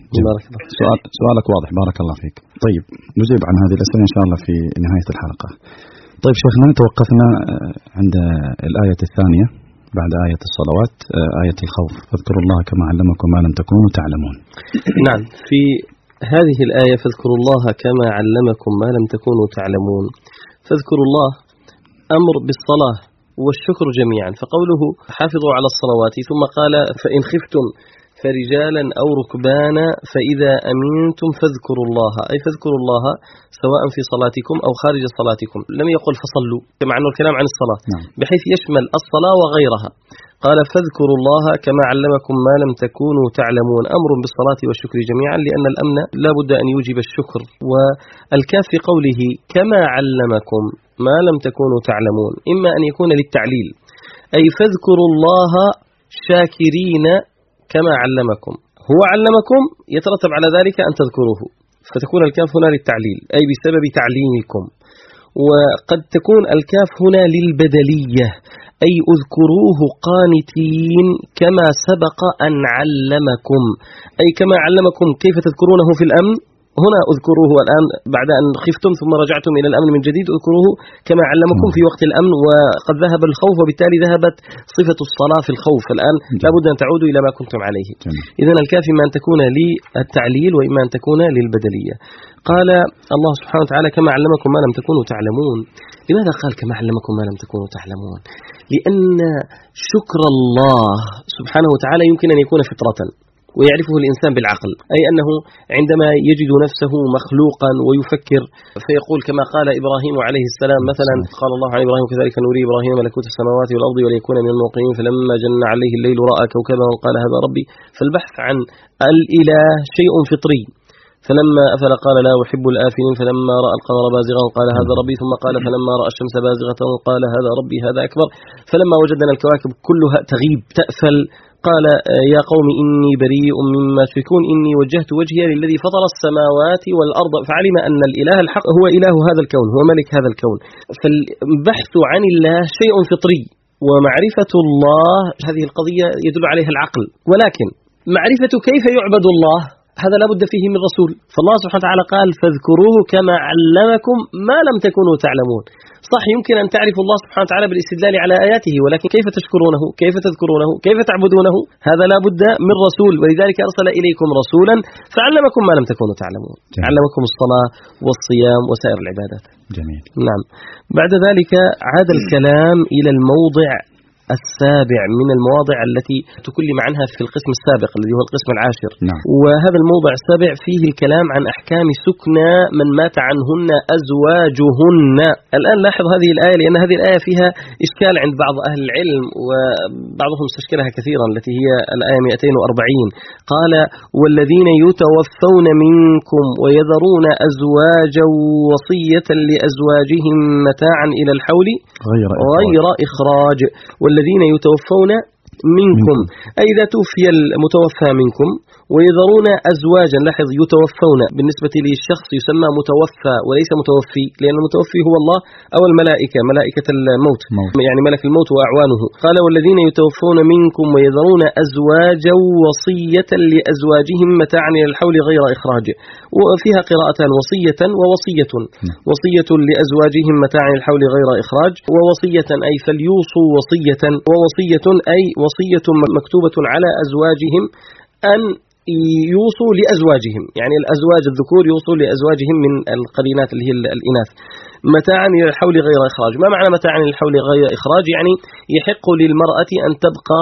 سؤالك واضح بارك الله فيك. طيب نجيب عن هذه الأسئلة إن شاء الله في نهاية الحلقة. طيب شيخنا توقفنا عند الآية الثانية بعد آية الصلوات آية الخوف فاذكروا الله كما علمكم ما لم تكونوا تعلمون. نعم في هذه الآية فاذكروا الله كما علمكم ما لم تكونوا تعلمون. فاذكروا الله أمر بالصلاة والشكر جميعا فقوله حافظوا على الصلوات ثم قال فإن خفتم فرجالا أو ركبانا فإذا أمنتم فاذكروا الله أي فاذكروا الله سواء في صلاتكم أو خارج صلاتكم لم يقل فصلوا مع أنه الكلام عن الصلاة بحيث يشمل الصلاة وغيرها قال فاذكروا الله كما علمكم ما لم تكونوا تعلمون أمر بالصلاة والشكر جميعا لأن الأمن لا بد أن يوجب الشكر والكاف في قوله كما علمكم ما لم تكونوا تعلمون إما أن يكون للتعليل أي فاذكروا الله شاكرين كما علمكم هو علمكم يترتب على ذلك أن تذكروه فتكون الكاف هنا للتعليل أي بسبب تعليمكم وقد تكون الكاف هنا للبدلية أي اذكروه قانتين كما سبق أن علمكم أي كما علمكم كيف تذكرونه في الأمن هنا اذكروه الآن بعد أن خفتم ثم رجعتم إلى الأمن من جديد اذكروه كما علمكم في وقت الأمن وقد ذهب الخوف وبالتالي ذهبت صفة الصلاة في الخوف الآن لا بد أن تعودوا إلى ما كنتم عليه. إذن الكاف إما أن تكون للتعليل وإما أن تكون للبدلية. قال الله سبحانه وتعالى كما علمكم ما لم تكونوا تعلمون. لماذا قال كما علمكم ما لم تكونوا تعلمون؟ لأن شكر الله سبحانه وتعالى يمكن أن يكون فطرة ويعرفه الإنسان بالعقل أي أنه عندما يجد نفسه مخلوقا ويفكر فيقول كما قال إبراهيم عليه السلام مثلا قال الله عن إبراهيم كذلك نري إبراهيم ملكوت السماوات والأرض وليكون من الموقنين فلما جن عليه الليل رأى كوكبا وقال هذا ربي. فالبحث عن الإله شيء فطري فلما أفل قال لا أحب الآفلين فلما رأى القمر بازغا قال هذا ربي ثم قال فلما رأى الشمس بازغة قال هذا ربي هذا أكبر فلما وجدنا الكواكب كلها تغيب تأفل قال يا قوم إني بريء مما تشركون إني وجهت وجهي للذي فطر السماوات والأرض فعلم أن الإله الحق هو إله هذا الكون هو ملك هذا الكون. فالبحث عن الله شيء فطري ومعرفة الله هذه القضية يدل عليها العقل ولكن معرفة كيف يعبد الله هذا لا بد فيه من رسول. فالله سبحانه وتعالى قال فاذكروه كما علمكم ما لم تكونوا تعلمون. صح يمكن أن تعرفوا الله سبحانه وتعالى بالاستدلال على آياته ولكن كيف تشكرونه كيف تذكرونه كيف تعبدونه هذا لا بد من رسول ولذلك أرسل إليكم رسولا فعلمكم ما لم تكونوا تعلمون. علمكم الصلاة والصيام وسائر العبادات. جميل. نعم. بعد ذلك عاد الكلام إلى الموضع السابع من المواضع التي تكلم عنها في القسم السابق الذي هو القسم العاشر. وهذا الموضع السابع فيه الكلام عن أحكام سكنى من مات عنهن أزواجهن. الآن لاحظ هذه الآية لأن هذه الآية فيها إشكال عند بعض أهل العلم وبعضهم استشكلها كثيرا التي هي الآية 240 قال والذين يتوفون منكم ويذرون أزواجا وصية لأزواجهم متاعا إلى الحول غير إخراج. والذين يتوفون منكم أي إذا توفي المتوفى منكم ويذرون أزواجا لاحظ يتوفون بالنسبة للشخص يسمى متوفى وليس متوفي لأن المتوفي هو الله أو الملائكة ملائكة الموت يعني ملك الموت وأعوانه. قال والذين يتوفون منكم ويذرون أزواجا وصية لأزواجهم متاعا إلى الحول غير إخراج وفيها قراءتان وصية ووصية. وصية لأزواجهم متاعا إلى الحول غير إخراج ووصية أي فليوصوا وصية ووصية أي وصية مكتوبة على أزواجهم أن يوصوا لأزواجهم يعني الأزواج الذكور يوصوا لأزواجهم من القرينات اللي هي الإناث متاعا إلى الحول غير إخراج. ما معنى متاعا إلى الحول غير إخراج؟ يعني يحق للمرأة أن تبقى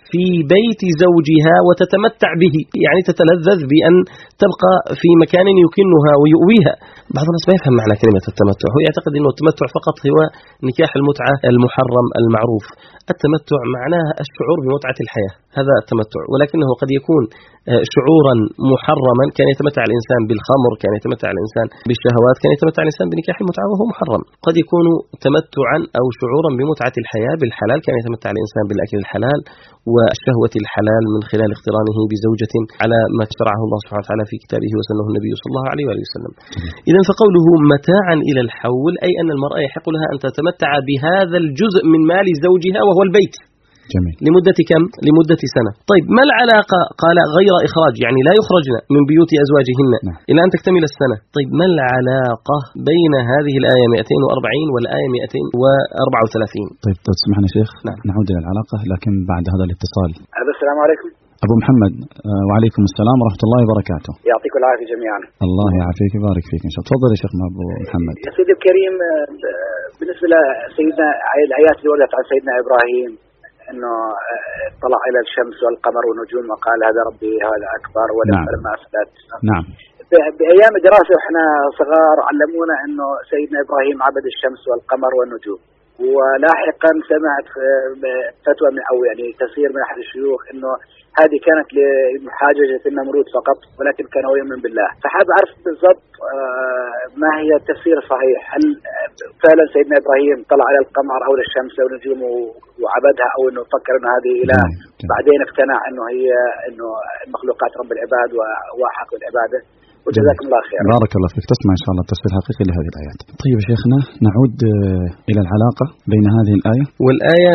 في بيت زوجها وتتمتع به، يعني تتلذذ بأن تبقى في مكان يكنها ويؤويها. بعض الناس ما يفهم معنى كلمة التمتع، هو يعتقد أنه التمتع فقط هو نكاح المتعة المحرم المعروف. التمتع معناها الشعور بمتعة الحياة، هذا التمتع، ولكنه قد يكون شعورا محرما، كان يتمتع الإنسان بالخمر، كان يتمتع الإنسان بالشهوات، كان يتمتع الإنسان بنكاح المتعة وهو محرم. قد يكون تمتعا أو شعورا بمتعة الحياة بالحلال، كان يتمتع الإنسان بالأكل الحلال والشهوة الحلال من خلال اقترانه بزوجة على ما شرعه الله سبحانه وتعالى في كتابه وسنه النبي صلى الله عليه وآله وسلم. إذن فقوله متاعا إلى الحول أي أن المرأة يحق لها أن تتمتع بهذا الجزء من مال زوجها وهو البيت. جميل. لمدة كم؟ لمدة سنة. طيب ما العلاقة؟ قال غير إخراج، يعني لا يخرجن من بيوت أزواجهن إلى أن تكتمل السنة. طيب ما العلاقة بين هذه الآية 240 والآية 234؟ طيب تسمحنا شيخ؟ نعم. نعود إلى العلاقة لكن بعد هذا الاتصال. السلام عليكم. أبو محمد. وعليكم السلام ورحمة الله وبركاته. يعطيكم العافية جميعا. الله يعافيك ويبارك فيك إن شاء الله. تفضل يا شيخنا أبو محمد. يا سيدي الكريم، بالنسبة لسيدنا الآيات اللي وردت عن سيدنا إبراهيم انه طلع الى الشمس والقمر والنجوم وقال هذا ربي هذا اكبر ولما اسلت. نعم. بايام الدراسه واحنا صغار علمونا انه سيدنا ابراهيم عبد الشمس والقمر والنجوم، ولاحقا سمعت فتوى او يعني تفسير من احد الشيوخ انه هذه كانت لمحاججة النمرود فقط، ولكن كان يؤمن بالله. فحاب أعرف بالضبط ما هي التفسير الصحيح، هل فعلا سيدنا إبراهيم طلع على القمر أو الشمس أو النجوم وعبدها، أو أنه فكر أنه هذه إله بعدين اقتنع أنه هي أنه المخلوقات رب العباد وأحق بالعبادة؟ وجزاكم الله خير. بارك الله فيك. تسمع إن شاء الله التفسير الحقيقي لهذه الآيات. طيب يا شيخنا نعود إلى العلاقة بين هذه الآية والآية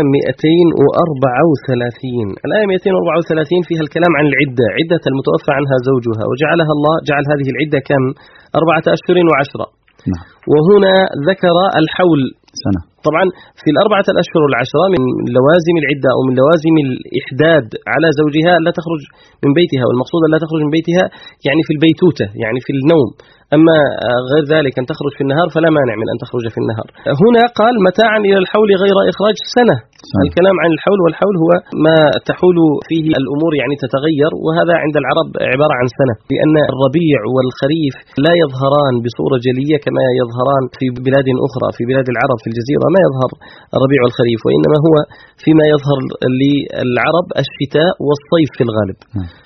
234. الآية 234 فيها الكلام عن العدة، عدة المتوفى عنها زوجها، وجعلها الله جعل هذه العدة كم؟ 4 أشهر و10. نعم. وهنا ذكر الحول سنة. طبعا في 4 أشهر و10 من لوازم العدة أو من لوازم الإحداد على زوجها لا تخرج من بيتها، والمقصود لا تخرج من بيتها يعني في البيتوتة، يعني في النوم. أما غير ذلك أن تخرج في النهار فلا مانع من أن تخرج في النهار. هنا قال متاعا إلى الحول غير إخراج سنة. الكلام عن الحول، والحول هو ما تحول فيه الأمور يعني تتغير، وهذا عند العرب عبارة عن سنة، لأن الربيع والخريف لا يظهران بصورة جلية كما يظهران في بلاد أخرى. في بلاد العرب في الجزيرة ما يظهر الربيع والخريف، وإنما هو فيما يظهر للعرب الشتاء والصيف في الغالب.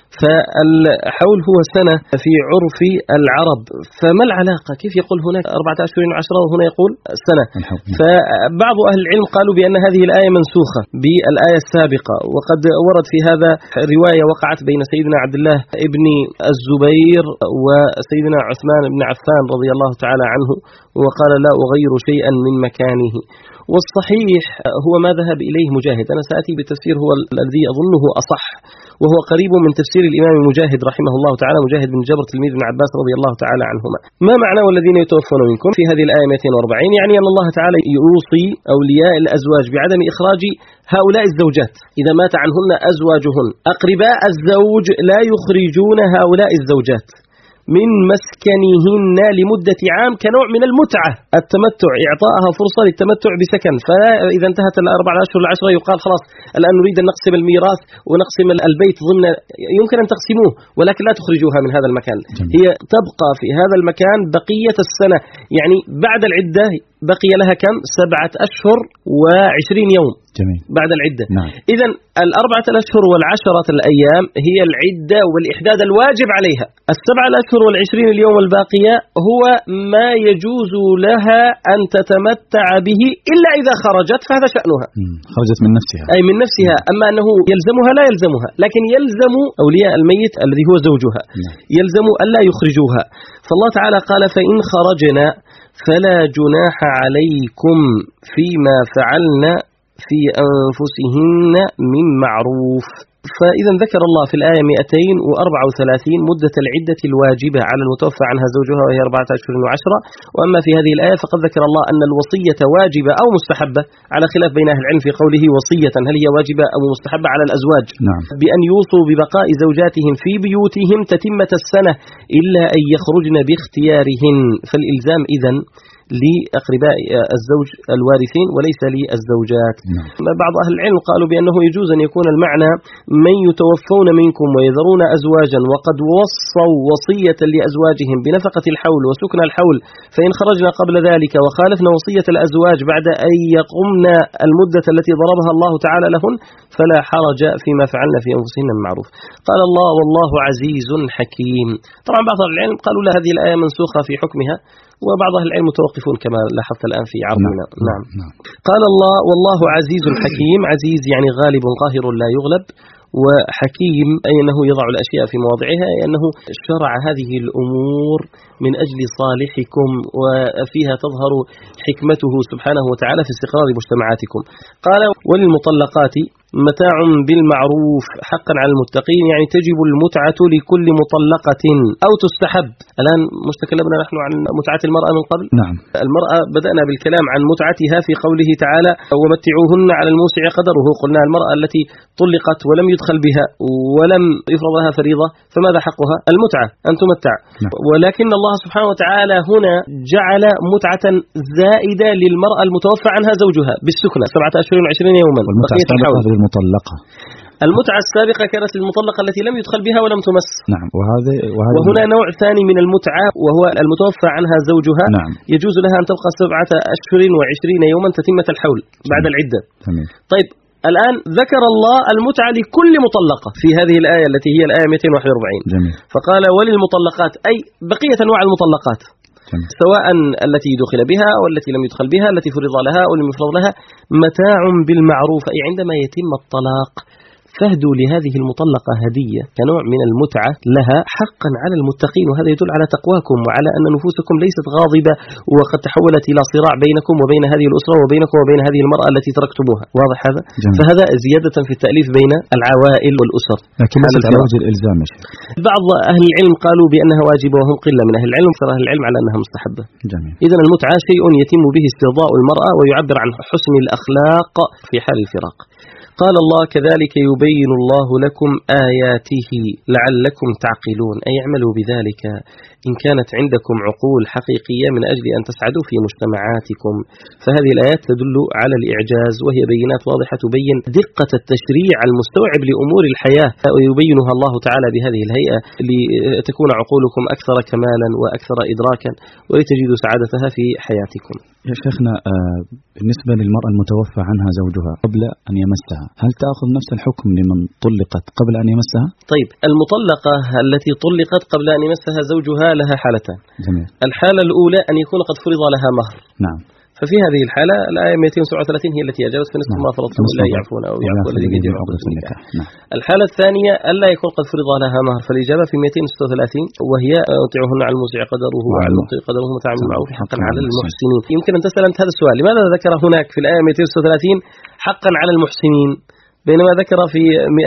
فالحول هو سنة في عرف العرب. فما العلاقة؟ كيف يقول هناك 4 أشهر و10 وهنا يقول سنة؟ فبعض أهل العلم قالوا بأن هذه الآية منسوخة بالآية السابقة، وقد ورد في هذا رواية وقعت بين سيدنا عبد الله ابن الزبير وسيدنا عثمان بن عفان رضي الله تعالى عنه، وقال لا أغير شيئا من مكانه. والصحيح هو ما ذهب إليه مجاهد. أنا سأتي بالتفسير هو الذي أظنه أصح، وهو قريب من تفسير الإمام مجاهد رحمه الله تعالى، مجاهد بن جبر تلميذ ابن عباس رضي الله تعالى عنهما. ما معنى والذين يتوفون منكم في هذه الآية 240؟ يعني أن الله تعالى يوصي أولياء الأزواج بعدم إخراج هؤلاء الزوجات إذا مات عنهن أزواجهن. أقرباء الزوج لا يخرجون هؤلاء الزوجات من مسكنهن لمدة عام كنوع من المتعة، التمتع، إعطائها فرصة للتمتع بسكن. فإذا انتهت 4 أشهر و10 يقال خلاص الآن نريد أن نقسم الميراث ونقسم البيت ضمن، يمكن أن تقسموه ولكن لا تخرجوها من هذا المكان. هي تبقى في هذا المكان بقية السنة، يعني بعد العدة بقي لها كم؟ 7 أشهر و20 يوم. جميل. بعد العدة. نعم. إذن 4 أشهر و10 الأيام هي العدة والإحداد الواجب عليها. 7 أشهر و20 اليوم الباقية هو ما يجوز لها أن تتمتع به إلا إذا خرجت، فهذا شأنها. خرجت من نفسها. أي من نفسها. أما أنه يلزمها لا يلزمها، لكن يلزم أولياء الميت الذي هو زوجها يلزم ألا يخرجوها. فالله تعالى قال فإن خرجنا فلا جناح عليكم فيما فعلنا في أنفسهن من معروف. فإذا ذكر الله في الآية 234 مدة العدة الواجبة على المتوفى عنها زوجها وهي 4 أشهر و10. وأما في هذه الآية فقد ذكر الله أن الوصية واجبة أو مستحبة، على خلاف بين أهل العلم في قوله وصية هل هي واجبة أو مستحبة على الأزواج. نعم. بأن يوصوا ببقاء زوجاتهم في بيوتهم تتمة السنة إلا أن يخرجن باختيارهن. فالإلزام إذن لأقرباء الزوج الوارثين وليس للزوجات. بعض أهل العلم قالوا بأنه يجوز أن يكون المعنى من يتوفون منكم ويذرون أزواجا وقد وصوا وصية لأزواجهم بنفقة الحول وسكن الحول، فإن خرجنا قبل ذلك وخالفنا وصية الأزواج بعد أن يقمن المدة التي ضربها الله تعالى لهن فلا حرج فيما فعلنا في أنفسهن من معروف. قال الله والله عزيز حكيم. طبعا بعض أهل العلم قالوا لا هذه الآية منسوخة في حكمها، وبعض أهل العلم متوقفون كما لاحظت الآن في عرضنا. نعم. قال الله والله عزيز حكيم. عزيز يعني غالب قاهر لا يغلب، وحكيم أي أنه يضع الأشياء في مواضعها، أي أنه شرع هذه الأمور من أجل صالحكم وفيها تظهر حكمته سبحانه وتعالى في استقرار مجتمعاتكم. قال وللمطلقات متاع بالمعروف حقا على المتقين، يعني تجب المتعة لكل مطلقة أو تستحب. الآن مش تكلمنا نحن عن متعة المرأة من قبل؟ نعم. المرأة بدأنا بالكلام عن متعتها في قوله تعالى ومتعوهن على الموسع قدره. قلنا المرأة التي طلقت ولم يدخل بها ولم يفرض لها فريضة فماذا حقها؟ المتعة أن تمتع. نعم. ولكن الله سبحانه وتعالى هنا جعل متعة زائدة للمرأة المتوفى عنها زوجها بالسكنة 17 أشهر و20 يوما. المطلقة. المتعة السابقة كانت للمطلقة التي لم يدخل بها ولم تمس. نعم. وهنا نوع ثاني من المتعة وهو المتوفى عنها زوجها. نعم. يجوز لها أن تبقى 17 أشهر و20 يوما تتمة الحول بعد العدة. طيب الآن ذكر الله المتعة لكل مطلقة في هذه الآية التي هي الآية 241. جميل. فقال وللمطلقات أي بقية أنواع المطلقات سواء التي دخل بها والتي لم يدخل بها، التي فرض لها ولم يفرض لها، متاع بالمعروف أي عندما يتم الطلاق فهدوا لهذه المطلقة هدية كنوع من المتعة لها حقا على المتقين. وهذا يدل على تقواكم وعلى أن نفوسكم ليست غاضبة وقد تحولت إلى صراع بينكم وبين هذه الأسرة وبينكم وبين هذه المرأة التي تركتموها. واضح هذا؟ جميل. فهذا زيادة في التأليف بين العوائل والأسر. لكن ليست على وجه الإلزام. بعض أهل العلم قالوا بأنها واجبة وهم قلة من أهل العلم، أكثر أهل العلم على أنها مستحبة. إذن المتعة شيء يتم به استرضاء المرأة ويعبر عن حسن الأخلاق في حال الفراق. قال الله كذلك يبين الله لكم آياته لعلكم تعقلون، أي اعملوا بذلك إن كانت عندكم عقول حقيقية من أجل أن تسعدوا في مجتمعاتكم. فهذه الآيات تدل على الإعجاز وهي بينات واضحة تبين دقة التشريع المستوعب لأمور الحياة، ويبينها الله تعالى بهذه الهيئة لتكون عقولكم أكثر كمالا وأكثر إدراكا ولتجدوا سعادتها في حياتكم. يا شيخنا بالنسبة للمرأة المتوفى عنها زوجها قبل أن يمسها، هل تأخذ نفس الحكم لمن طلقت قبل أن يمسها؟ طيب المطلقة التي طلقت قبل أن يمسها زوجها لها حالتان. جميل. الحالة الأولى أن يكون قد فرض لها مهر. نعم. ففي هذه الحالة الآية 237 هي التي أجابت فنصف ما فرضتم لا يعفون أو يعفو الذي بيده عقدة النكاح. الحالة الثانية ألا يكون قد فرض لها مهر، فالإجابة في 236 وهي أطيعهن على الموسع قدره وعلى المقتر قدره متاع بالمعروف حقا على المحسنين. يمكن أن تسأل أنت هذا السؤال، لماذا ذكر هناك في الآية 236 حقا على المحسنين بينما ذكر في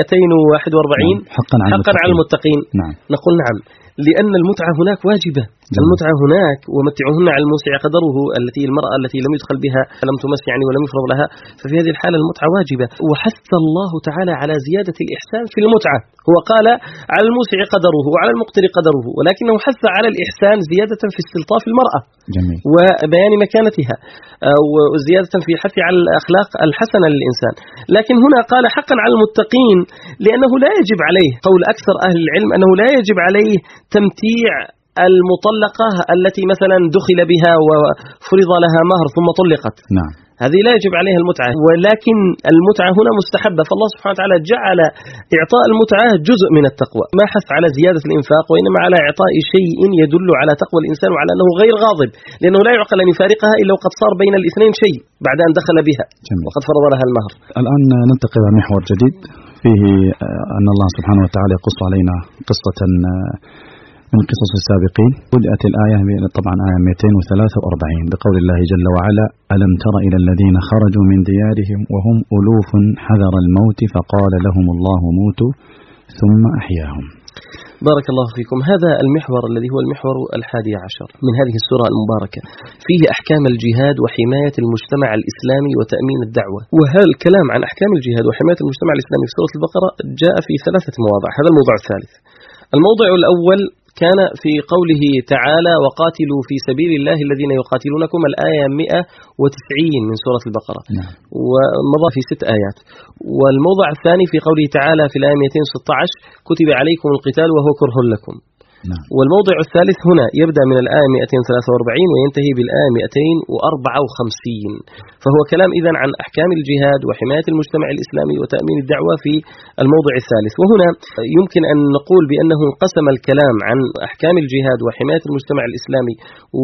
241 حقا على المتقين؟ نعم. نقول نعم، لأن المتعة هناك واجبة. المتعة هناك ومتعهن على الموسع قدره، التي المرأة التي لم يدخل بها لم تمس يعني ولم يفرض لها، ففي هذه الحالة المتعة واجبة. وحث الله تعالى على زيادة الإحسان في المتعة، هو قال على الموسع قدره وعلى المقتر قدره، ولكنه حث على الإحسان زيادة في استلطاف المرأة. جميل. وبيان مكانتها وزيادة في حث على الأخلاق الحسنة للإنسان. لكن هنا قال حقا على المتقين لأنه لا يجب عليه، قول أكثر أهل العلم أنه لا يجب عليه تمتيع المطلقة التي مثلا دخل بها وفرض لها مهر ثم طلقت. نعم. هذه لا يجب عليها المتعة، ولكن المتعة هنا مستحبة، فالله سبحانه وتعالى جعل إعطاء المتعة جزء من التقوى، ما حث على زيادة الإنفاق وإنما على إعطاء شيء يدل على تقوى الإنسان وعلى أنه غير غاضب، لأنه لا يعقل أن يفارقها إلا وقد صار بين الاثنين شيء بعد أن دخل بها. جميل. وقد فرض لها المهر. الآن ننتقل إلى محور جديد فيه أن الله سبحانه وتعالى يقص علينا قصة من قصص السابقين. بدأت الآية طبعا آية 243 بقول الله جل وعلا ألم تر إلى الذين خرجوا من ديارهم وهم ألوف حذر الموت فقال لهم الله موتوا ثم أحياهم. بارك الله فيكم. هذا المحور الذي هو المحور 11 من هذه السورة المباركة، فيه أحكام الجهاد وحماية المجتمع الإسلامي وتأمين الدعوة. وهذا الكلام عن أحكام الجهاد وحماية المجتمع الإسلامي في سورة البقرة جاء في 3 مواضع. هذا الموضوع الثالث. الموضع الأول كان في قوله تعالى وقاتلوا في سبيل الله الذين يقاتلونكم، الآية 190 من سورة البقرة، ومضى في 6 آيات. والموضع الثاني في قوله تعالى في الآية 216 كتب عليكم القتال وهو كره لكم. والموضع الثالث هنا يبدأ من الآية 243 وينتهي بالآية 254. فهو كلام إذن عن أحكام الجهاد وحماية المجتمع الإسلامي وتأمين الدعوة في الموضع الثالث. وهنا يمكن أن نقول بأنه انقسم الكلام عن أحكام الجهاد وحماية المجتمع الإسلامي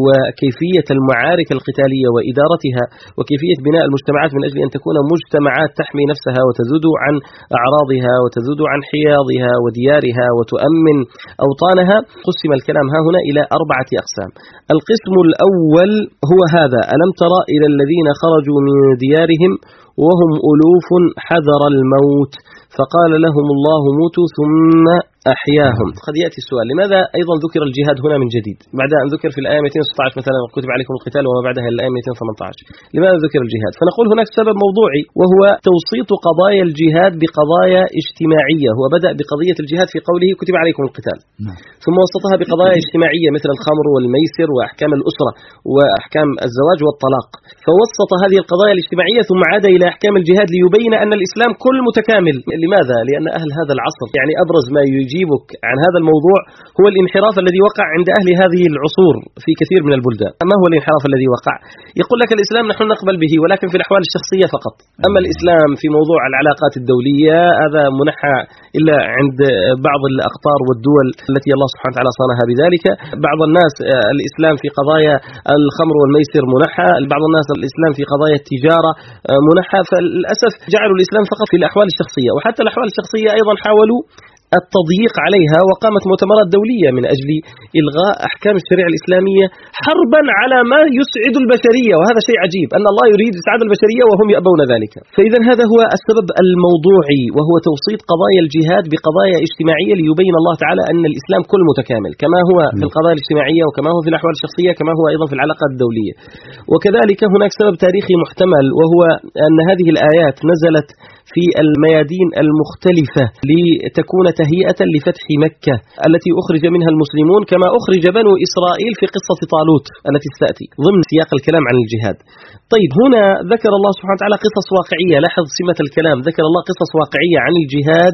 وكيفية المعارك القتالية وإدارتها وكيفية بناء المجتمعات من أجل أن تكون مجتمعات تحمي نفسها وتذود عن أعراضها وتذود عن حياضها وديارها وتؤمن أوطانها. قسم الكلام ها هنا إلى 4 أقسام. القسم الأول هو هذا: ألم ترى إلى الذين خرجوا من ديارهم وهم ألوف حذر الموت فقال لهم الله موتوا ثم أحياهم. قد يأتي السؤال: لماذا أيضا ذكر الجهاد هنا من جديد بعد أن ذكر في الآية 216 مثلا كتب عليكم القتال وما بعدها الآية 218؟ لماذا ذكر الجهاد؟ فنقول هناك سبب موضوعي وهو توسيط قضايا الجهاد بقضايا اجتماعية. هو بدأ بقضية الجهاد في قوله كتب عليكم القتال، ثم وسطها بقضايا اجتماعية مثل الخمر والميسر وأحكام الأسرة وأحكام الزواج والطلاق، فوسط هذه القضايا الاجتماعية ثم عاد إلى أحكام الجهاد ليبين أن الإسلام كل متكامل. لماذا؟ لأن أهل هذا العصر يعني أبرز ما يجيبك عن هذا الموضوع هو الانحراف الذي وقع عند أهل هذه العصور في كثير من البلدان. ما هو الانحراف الذي وقع؟ يقول لك الإسلام نحن نقبل به ولكن في الأحوال الشخصية فقط، أما الإسلام في موضوع العلاقات الدولية هذا منحى إلا عند بعض الأقطار والدول التي الله سبحانه وتعالى صانها بذلك. بعض الناس الإسلام في قضايا الخمر والميسر منحى، بعض الناس الإسلام في قضايا التجارة منحى. فللأسف جعلوا الإسلام فقط في الأحوال الشخصية، وحتى الأحوال الشخصية أيضا حاولوا التضييق عليها وقامت مؤتمرات دولية من أجل إلغاء أحكام الشريعة الإسلامية حربا على ما يسعد البشرية. وهذا شيء عجيب أن الله يريد إسعاد البشرية وهم يأبون ذلك. فإذا هذا هو السبب الموضوعي، وهو توسيط قضايا الجهاد بقضايا اجتماعية ليبين الله تعالى أن الإسلام كل متكامل كما هو في القضايا الاجتماعية وكما هو في الأحوال الشخصية كما هو أيضا في العلاقات الدولية. وكذلك هناك سبب تاريخي محتمل وهو أن هذه الآيات نزلت في الميادين المختلفة لتكون تهيئة لفتح مكة التي أخرج منها المسلمون كما أخرج بنو إسرائيل في قصة طالوت التي ستأتي ضمن سياق الكلام عن الجهاد. طيب هنا ذكر الله سبحانه وتعالى قصص واقعية. لاحظ سمة الكلام، ذكر الله قصص واقعية عن الجهاد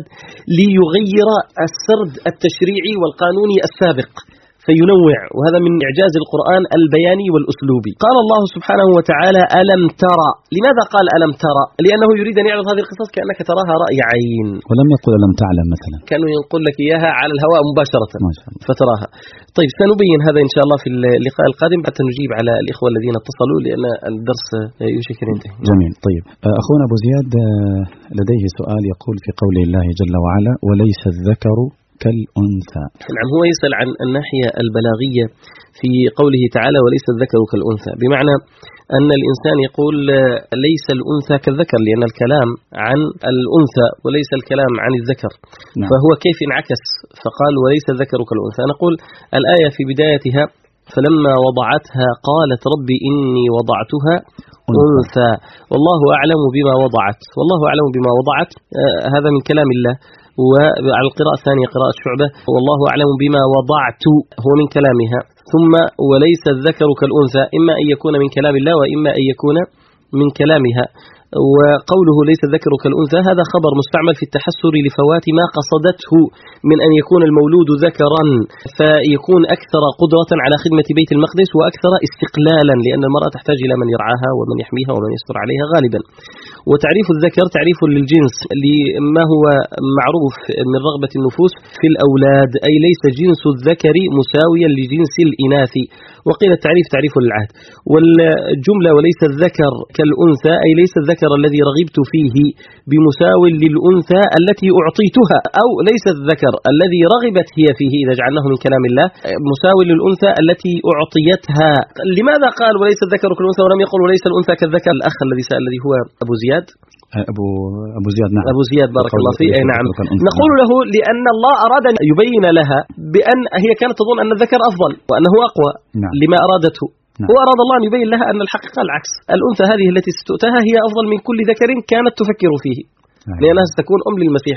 ليغير السرد التشريعي والقانوني السابق فينوع، وهذا من إعجاز القرآن البياني والأسلوبي. قال الله سبحانه وتعالى ألم ترى. لماذا قال ألم ترى؟ لأنه يريد أن يعرض هذه القصص كأنك تراها رأي عين، ولم يقل ألم تعلم مثلا، كانوا ينقل لك إياها على الهواء مباشرة فتراها. طيب سنبين هذا إن شاء الله في اللقاء القادم حتى نجيب على الإخوة الذين اتصلوا لأن الدرس يوشك أن ينتهي. جميل. طيب أخونا أبو زياد لديه سؤال يقول في قول الله جل وعلا وليس الذكر كالأنثى. نعم، هو يسأل عن الناحية البلاغية في قوله تعالى وليس الذكر كالأنثى، بمعنى أن الإنسان يقول ليس الأنثى كالذكر لأن الكلام عن الأنثى وليس الكلام عن الذكر. نعم. فهو كيف انعكس فقال وليس الذكر كالأنثى؟ نقول الآية في بدايتها فلما وضعتها قالت ربي إني وضعتها أنثى والله أعلم بما وضعت. والله أعلم بما وضعت هذا من كلام الله. وعلى القراءة الثانية قراءة شعبة والله أعلم بما وضعت هو من كلامها. ثم وليس الذكر كالأنثى إما أن يكون من كلام الله وإما أن يكون من كلامها. وقوله ليس الذكر كالأنثى هذا خبر مستعمل في التحسر لفوات ما قصدته من أن يكون المولود ذكرا فيكون أكثر قدرة على خدمة بيت المقدس وأكثر استقلالا، لأن المرأة تحتاج إلى من يرعاها ومن يحميها ومن يستر عليها غالبا. وتعريف الذكر تعريف للجنس لما هو معروف من رغبة النفوس في الأولاد، أي ليس جنس الذكر مساويا لجنس الإناث. وقيل التعريف تعريف للعهد. والجملة وليس الذكر كالأنثى أي ليس الذكر الذي رغبت فيه بمساو للأنثى التي أعطيتها، أو ليس الذكر الذي رغبت هي فيه إذا جعلناه من كلام الله مساو للأنثى التي أعطيتها. لماذا قال وليس الذكر كالأنثى ولم يقل وليس الأنثى كالذكر؟ الأخ الذي سأل الذي هو أبو زياد أبو زياد. نعم أبو زياد بارك الله فيه. نعم نقول له لأن الله أراد أن يبين لها بأن هي كانت تظن أن الذكر أفضل وأنه أقوى. نعم. لما أرادته. نعم. هو أراد الله أن يبين لها أن الحقيقة العكس، الأنثى هذه التي ستؤتاها هي أفضل من كل ذكر كانت تفكر فيه. نعم. لأنها ستكون أم للمسيح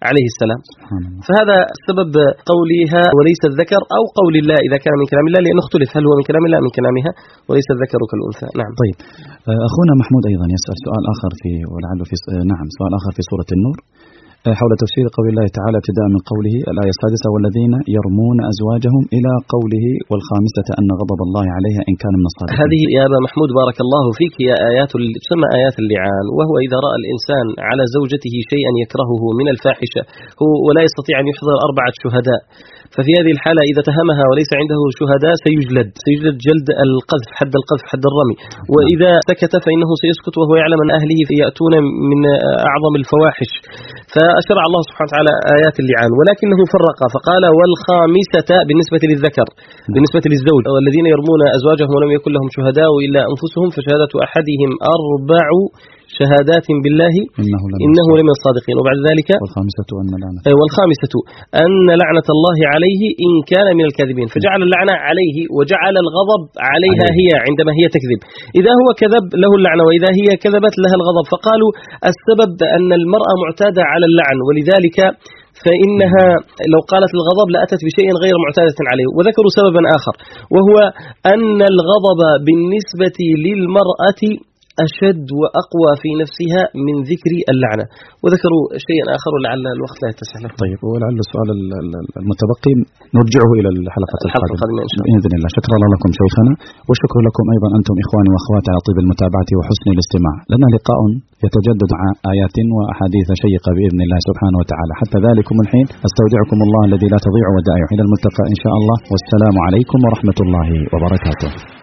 عليه السلام. فهذا سبب قولها وليس الذكر أو قول الله إذا كان من كلام الله، لأنه اختلف هل هو من كلام الله من كلامها وليس الذكر كالأنثى. نعم. طيب أخونا محمود أيضا يسأل سؤال آخر ولعله سؤال آخر في سورة النور حول تفسير قول الله تعالى ابتداء من قوله الآية السادسة والذين يرمون أزواجهم إلى قوله والخامسة أن غضب الله عليها إن كان من الصادقين. هذه يا أبا محمود بارك الله فيك هي آيات تسمى آيات اللعان، وهو إذا رأى الإنسان على زوجته شيئا يكرهه من الفاحشة ولا يستطيع أن يحضر 4 شهداء، ففي هذه الحالة إذا تهمها وليس عنده شهداء سيجلد جلد القذف، حد القذف، حد الرمي. وإذا سكت فإنه سيسكت وهو يعلم أن أهله يأتون من أعظم الفواحش. فأشرع الله سبحانه وتعالى آيات اللعان، ولكنه فرق فقال والخامسة بالنسبة للذكر، بالنسبة للزوج والذين يرمون أزواجهم ولم يكن لهم شهداء إلا أنفسهم فشهادة أحدهم 4 شهادات بالله إنه لمن الصادقين. وبعد ذلك والخامسة أن لعنة الله عليه إن كان من الكاذبين، فجعل اللعنة عليه وجعل الغضب عليها هي عندما هي تكذب. إذا هو كذب له اللعنة وإذا هي كذبت لها الغضب. فقالوا السبب أن المرأة معتادة على اللعن، ولذلك فإنها لو قالت الغضب لأتت بشيء غير معتادة عليه. وذكروا سببا آخر وهو أن الغضب بالنسبة للمرأة أشد وأقوى في نفسها من ذكر اللعنة، وذكروا شيئا آخر ولعل الوقت لا يتسع له. طيب ولعل السؤال المتبقي نرجعه إلى الحلقة القادمة إن شاء الله بإذن الله. شكرا لكم شيخنا، وشكر لكم أيضا أنتم إخواني وأخواتي على طيب المتابعة وحسن الاستماع. لنا لقاء يتجدد مع آيات وأحاديث شيقة بإذن الله سبحانه وتعالى. حتى ذلكم الحين أستودعكم الله الذي لا تضيع ودائعه إلى الملتقى إن شاء الله، والسلام عليكم ورحمة الله وبركاته.